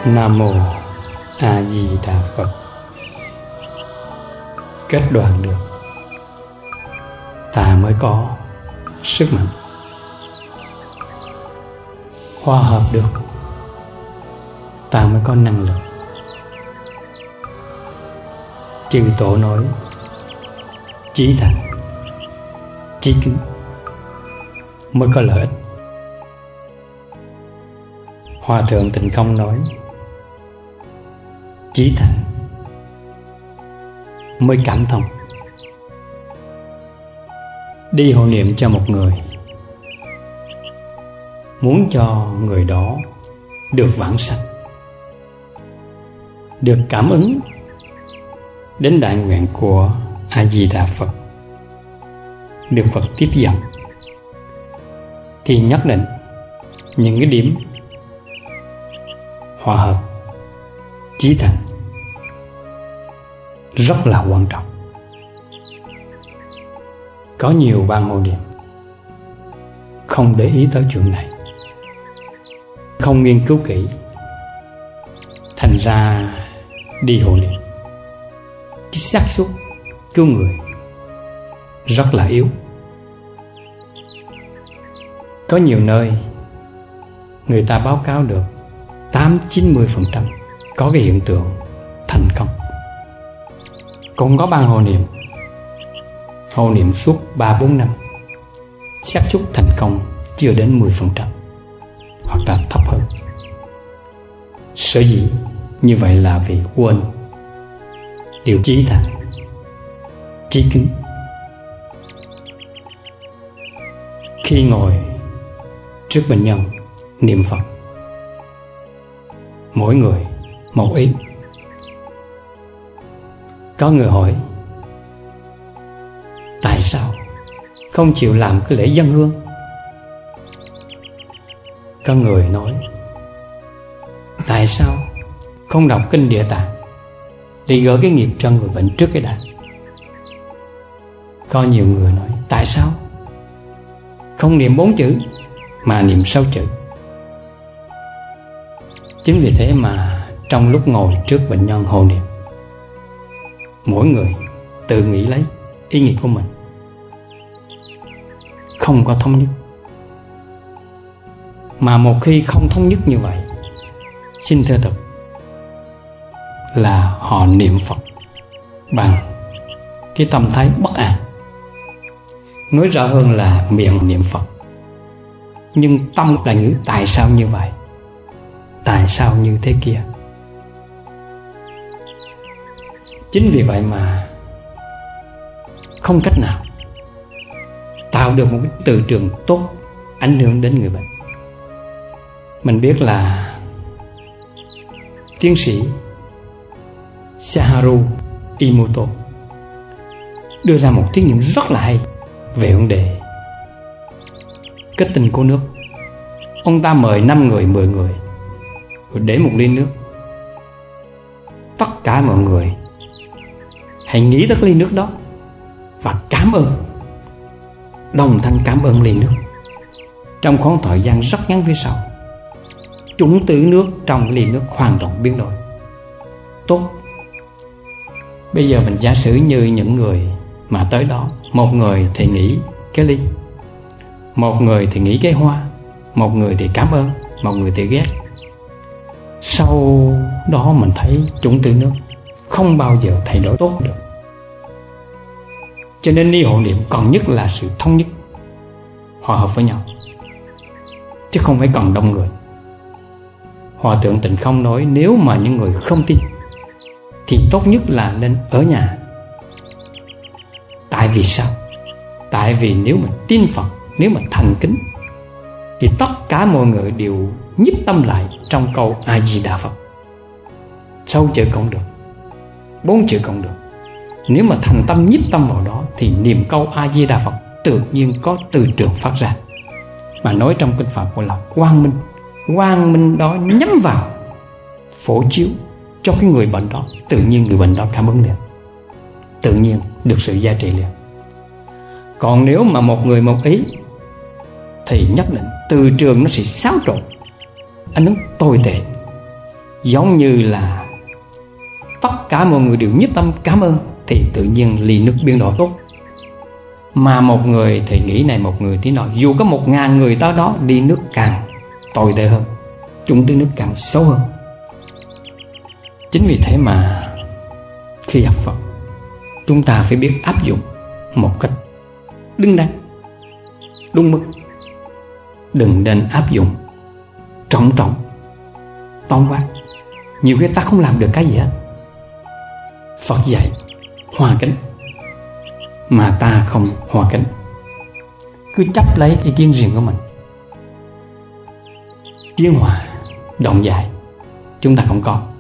Nam Mô A Di Đà Phật. Kết đoạn được, ta mới có sức mạnh. Hòa hợp được, ta mới có năng lực. Chư Tổ nói chí thành, chí kính mới có lợi ích. Hòa Thượng Tịnh Không nói chí thành mới cảm thông. Đi hộ niệm cho một người, muốn cho người đó được vãng sanh, được cảm ứng đến đại nguyện của A Di Đà Phật, được Phật tiếp dẫn, thì nhất định những cái điểm hòa hợp chí thành rất là quan trọng. Có nhiều ban hộ niệm không để ý tới chuyện này, không nghiên cứu kỹ, thành ra đi hộ niệm cái xác suất cứu người rất là yếu. Có nhiều nơi người ta báo cáo được 80-90% có cái hiện tượng thành công. Cũng có ban hộ niệm suốt 3-4 năm, xác suất thành công chưa đến 10% hoặc là thấp hơn. Sở dĩ như vậy là vì quên điều chí thành, chí kính. Khi ngồi trước bệnh nhân niệm Phật, mỗi người một ý. Có người hỏi tại sao không chịu làm cái lễ dâng hương? Có người nói tại sao không đọc kinh Địa Tạng để gỡ cái nghiệp cho người bệnh trước cái đã? Có nhiều người nói tại sao không niệm 4 chữ mà niệm 6 chữ? Chính vì thế mà trong lúc ngồi trước bệnh nhân hộ niệm, mỗi người tự nghĩ lấy ý nghĩ của mình, không có thống nhất. Mà một khi không thống nhất như vậy, xin thưa thật là họ niệm Phật bằng cái tâm thái bất an. Nói rõ hơn là miệng niệm Phật, nhưng tâm là nghĩ tại sao như vậy, tại sao như thế kia. Chính vì vậy mà không cách nào tạo được một cái từ trường tốt ảnh hưởng đến người bệnh. Mình biết là tiến sĩ Saharu Emoto đưa ra một thí nghiệm rất là hay về vấn đề kết tinh của nước. Ông ta mời 5 người, 10 người rồi để một ly nước. Tất cả mọi người hãy nghĩ tới ly nước đó và cảm ơn, đồng thanh cảm ơn ly nước. Trong khoảng thời gian rất ngắn phía sau, chủng tử nước trong ly nước hoàn toàn biến đổi tốt. Bây giờ mình giả sử như những người mà tới đó, một người thì nghĩ cái ly, một người thì nghĩ cái hoa, một người thì cảm ơn, một người thì ghét. Sau đó mình thấy chủng tử nước không bao giờ thay đổi tốt được. Cho nên đi hộ niệm còn nhất là sự thống nhất, hòa hợp với nhau, chứ không phải còn đông người. Hòa Thượng Tịnh Không nói nếu mà những người không tin thì tốt nhất là nên ở nhà. Tại vì sao? Tại vì nếu mà tin Phật, nếu mà thành kính thì tất cả mọi người đều nhiếp tâm lại trong câu A Di Đà Phật. 6 chữ cũng được, 4 chữ cũng được. Nếu mà thành tâm nhiếp tâm vào đó thì niệm câu A Di Đà Phật tự nhiên có từ trường phát ra. Mà nói trong kinh Phật gọi là quang minh. Quang minh đó nhắm vào, phổ chiếu cho cái người bệnh đó, tự nhiên người bệnh đó cảm ứng liền, tự nhiên được sự gia trì liền. Còn nếu mà một người một ý thì nhất định từ trường nó sẽ xáo trộn, ảnh hưởng tồi tệ. giống như là tất cả mọi người đều nhất tâm cảm ơn, thì tự nhiên ly nước biến đổi tốt. Mà một người thì nghĩ này, một người thì nói, dù có 1000 người tới đó, đi nước càng tồi tệ hơn, chung tiếng nước càng xấu hơn. Chính vì thế mà khi học Phật, chúng ta phải biết áp dụng một cách đứng đắn, đúng mức. Đừng nên áp dụng trọng tổng quát. Nhiều khi ta không làm được cái gì hết. Phật dạy hòa kính mà ta không hòa kính, cứ chấp lấy ý kiến riêng của mình. Kiến hòa động giải chúng ta không có.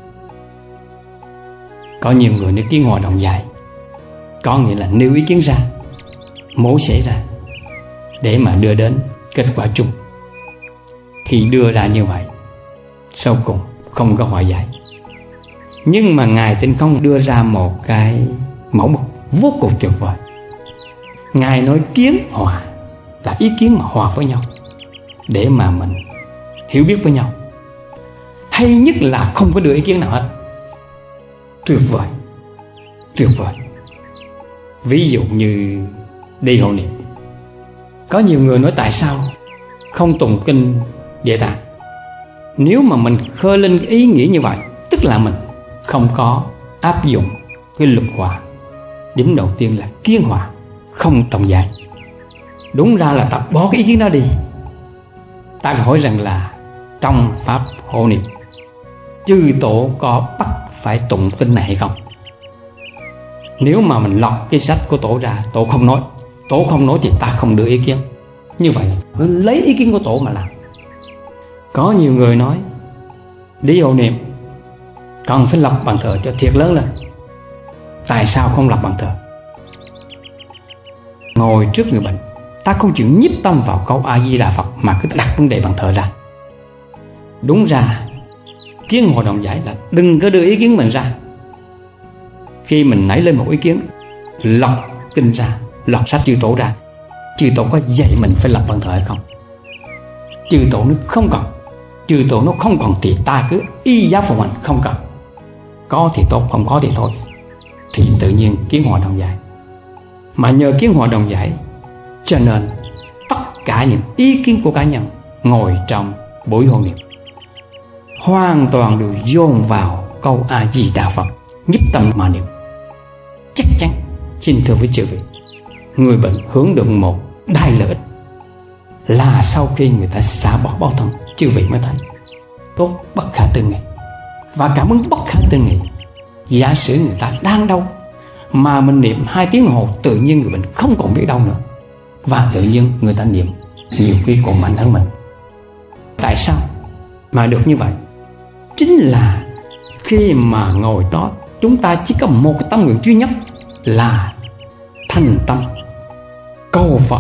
Có nhiều người nếu kiến hòa động giải có nghĩa là nêu ý kiến ra, mổ xẻ ra để mà đưa đến kết quả chung. Khi đưa ra như vậy, sau cùng không có hòa giải. Nhưng mà Ngài Tịnh Không đưa ra một cái mẫu mực vô cùng tuyệt vời. Ngài nói kiến hòa là ý kiến mà hòa với nhau để mà mình hiểu biết với nhau. Hay nhất là không có đưa ý kiến nào hết. Tuyệt vời, tuyệt vời. Ví dụ như đi hộ niệm, có nhiều người nói tại sao không tụng kinh Địa Tạng. Nếu mà mình khơi lên cái ý nghĩ như vậy, tức là mình không có áp dụng cái luật hòa. Điểm đầu tiên là kiến hòa, không trọng giải. Đúng ra là ta bỏ cái ý kiến đó đi. Ta phải hỏi rằng là trong pháp hộ niệm, chư tổ có bắt phải tụng kinh này hay không? Nếu mà mình lọc cái sách của tổ ra, tổ không nói thì ta không đưa ý kiến. Như vậy lấy ý kiến của tổ mà làm. Có nhiều người nói đi hộ niệm cần phải lập bàn thờ cho thiệt lớn lên. Tại sao không lập bàn thờ? Ngồi trước người bệnh, ta không chịu nhiếp tâm vào câu A Di Đà Phật mà cứ đặt vấn đề bàn thờ ra. Đúng ra kiến hòa đồng giải là đừng có đưa ý kiến mình ra. Khi mình nảy lên một ý kiến, lọc kinh ra, lọc sách chư tổ ra. Chư tổ có dạy mình phải lập bàn thờ hay không? Chư tổ nó không cần. Chư tổ nó không cần thì ta cứ y giáo phụng hành, không cần. Có thì tốt, không có thì thôi. Thì tự nhiên kiến hòa đồng giải. Mà nhờ kiến hòa đồng giải, cho nên tất cả những ý kiến của cá nhân ngồi trong buổi hộ niệm hoàn toàn đều dồn vào câu A Di Đà Phật, nhất tâm mà niệm. Chắc chắn, xin thưa với chư vị, người bệnh hưởng được một đại lợi ích là sau khi người ta xả bỏ báo thân, chư vị mới thấy tốt bất khả tư nghị. Và cảm ứng bất khả tư nghị, giả sử người ta đang đau mà mình niệm 2 tiếng đồng hồ, tự nhiên người bệnh không còn biết đau nữa, và tự nhiên người ta niệm nhiều khi còn mạnh hơn mình. Tại sao mà được như vậy? Chính là khi mà ngồi đó, chúng ta chỉ có một cái tâm nguyện duy nhất là thành tâm cầu Phật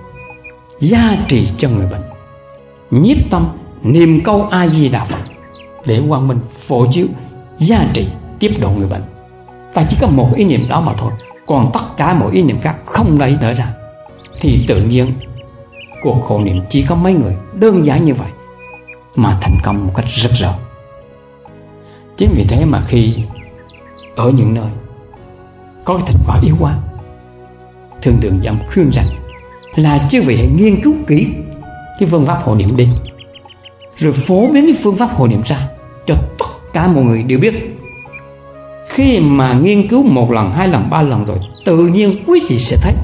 gia trì cho người bệnh, nhiếp tâm niệm câu A Di Đà Phật để quang minh phổ chiếu gia trì tiếp độ người bệnh. Ta chỉ có một ý niệm đó mà thôi. Còn tất cả mọi ý niệm khác không lấy nở ra, thì tự nhiên cuộc hộ niệm chỉ có mấy người đơn giản như vậy mà thành công một cách rực rỡ. Chính vì thế mà khi ở những nơi có cái thành quả yếu quá, thường dám khuyên rằng là chư vị hãy nghiên cứu kỹ cái phương pháp hộ niệm đi, rồi phổ biến cái phương pháp hộ niệm ra cho tất cả mọi người đều biết. Khi mà nghiên cứu 1 lần, 2 lần, 3 lần rồi, tự nhiên quý vị sẽ thấy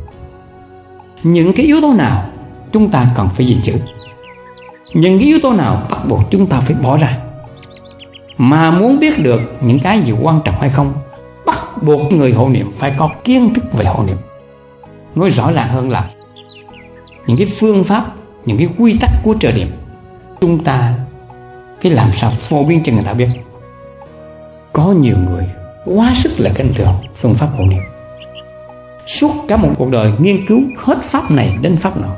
những cái yếu tố nào chúng ta cần phải gìn giữ, những cái yếu tố nào bắt buộc chúng ta phải bỏ ra. Mà muốn biết được những cái gì quan trọng hay không, bắt buộc người hộ niệm phải có kiến thức về hộ niệm. Nói rõ ràng hơn là những cái phương pháp, những cái quy tắc của trợ niệm, chúng ta phải làm sao phổ biến cho người ta biết. Có nhiều người quá sức là khinh thường phương pháp hộ niệm, suốt cả một cuộc đời nghiên cứu hết pháp này đến pháp nọ,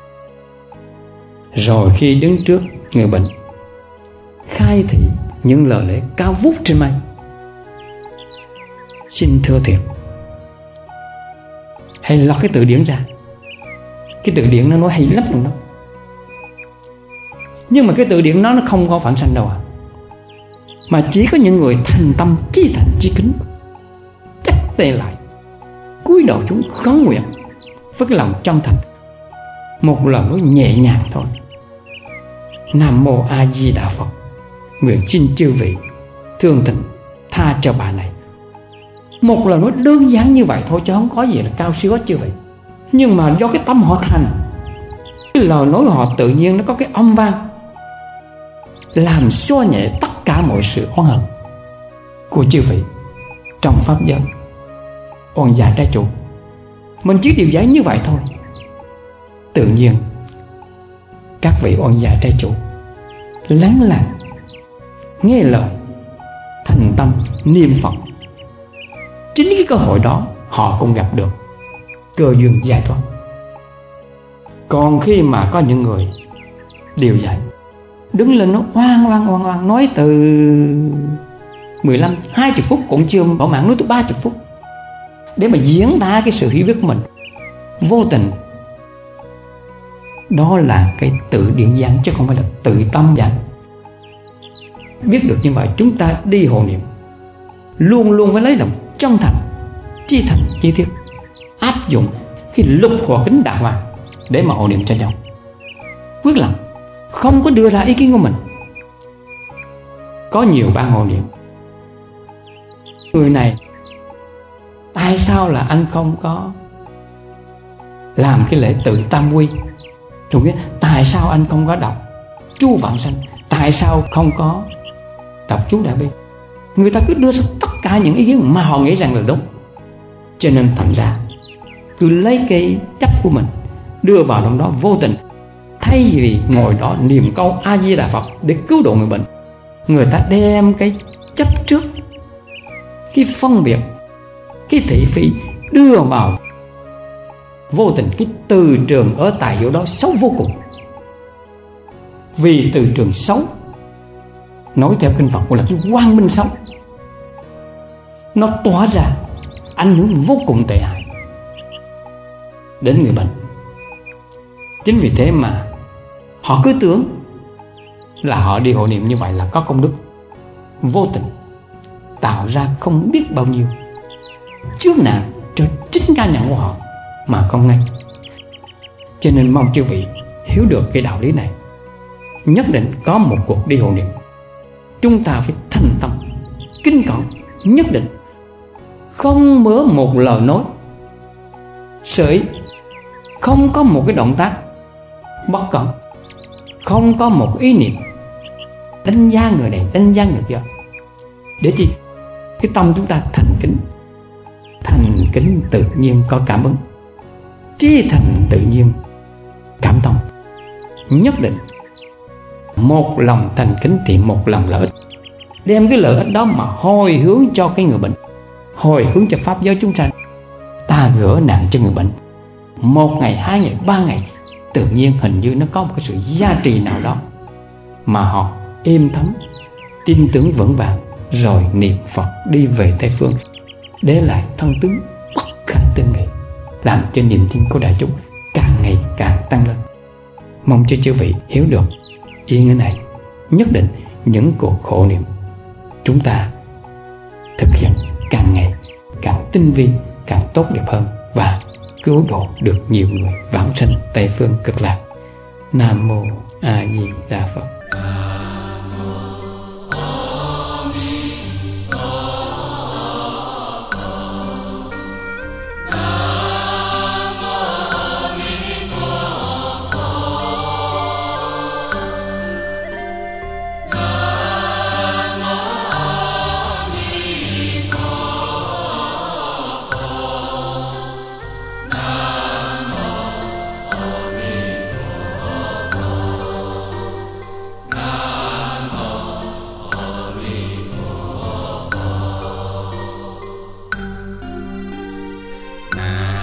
rồi khi đứng trước người bệnh khai thị những lời lẽ cao vút trên mây. Xin thưa thiệt, hãy lọc cái từ điển ra. Cái từ điển nó nói hay lắm luôn đó, nhưng mà cái từ điển nó không có phản sanh đâu à. mà chỉ có những người thành tâm chí thành chí kính chắp tay lại, cúi đầu chúng khấn nguyện với cái lòng chân thành, một lời nói nhẹ nhàng thôi: Nam Mô A Di Đà Phật. Nguyện xin chư vị thương tình tha cho bà này. Một lời nói đơn giản như vậy thôi, chứ không có gì là cao siêu hết chư vị. Nhưng mà do cái tâm họ thành, cái lời nói họ tự nhiên nó có cái âm vang, làm xua nhẹ tất cả mọi sự oán hận của chư vị trong pháp giới. Oan gia trái chủ, mình chỉ điều giải như vậy thôi, tự nhiên các vị oan gia trái chủ lắng lặng nghe lời, thành tâm niệm Phật. Chính cái cơ hội đó họ cũng gặp được cơ duyên giải thoát. Còn khi mà có những người điều giải đứng lên nó oan nói từ 15-20 phút cũng chưa bỏ mạng, nói từ 30 phút để mà diễn tả cái sự hiểu biết của mình, vô tình đó là cái tự điện giảng chứ không phải là tự tâm giảng. Biết được như vậy, chúng ta đi hộ niệm luôn luôn phải lấy lòng chân thành, chí thành chí thiết, áp dụng khi lục hòa kính đàng hoàng để mà hộ niệm cho nhau. Quyết lòng không có đưa ra ý kiến của mình. Có nhiều ban hộ niệm, người này tại sao là anh không có làm cái lễ tự tam quy, rồi tại sao anh không có đọc chú vạn sanh, tại sao không có đọc chú đại bi. Người ta cứ đưa ra tất cả những ý kiến mà họ nghĩ rằng là đúng, cho nên thành ra cứ lấy cái chấp của mình đưa vào trong đó vô tình. Thay vì ngồi đó niệm câu A Di Đà Phật để cứu độ người bệnh, người ta đem cái chấp trước, cái phân biệt, cái thị phi đưa vào. Vô tình cái từ trường ở tại chỗ đó xấu vô cùng. Vì từ trường xấu, nói theo kinh Phật là cái quang minh xấu, nó tỏa ra ảnh hưởng vô cùng tệ hại đến người bệnh. Chính vì thế mà họ cứ tưởng là họ đi hộ niệm như vậy là có công đức, vô tình tạo ra không biết bao nhiêu chướng nạn cho chính cá nhân của họ mà không ngay. Cho nên mong chư vị hiểu được cái đạo lý này. Nhất định có một cuộc đi hộ niệm, chúng ta phải thành tâm kính cẩn, nhất định không mớ một lời nói sợi, không có một cái động tác bất cẩn, không có một ý niệm đánh giá người này đánh giá người kia. Để chi? Cái tâm chúng ta thành kính tự nhiên có cảm ứng, chí thành tự nhiên cảm thông. Nhất định một lòng thành kính thì một lòng lợi ích, đem cái lợi ích đó mà hồi hướng cho cái người bệnh, hồi hướng cho pháp giới chúng sanh. Ta gỡ nạn cho người bệnh 1 ngày, 2 ngày, 3 ngày, tự nhiên hình như nó có một cái sự giá trị nào đó mà họ êm thấm, tin tưởng vững vàng, rồi niệm Phật đi về Tây Phương, để lại thân tướng bất khả tư nghị, làm cho niềm tin của đại chúng càng ngày càng tăng lên. Mong cho chư vị hiểu được ý nghĩa này. Nhất định những cuộc hộ niệm chúng ta thực hiện càng ngày càng tinh vi, càng tốt đẹp hơn, và cứu độ được nhiều người vãng sanh Tây Phương Cực Lạc. Nam Mô A Di Đà Phật. Nam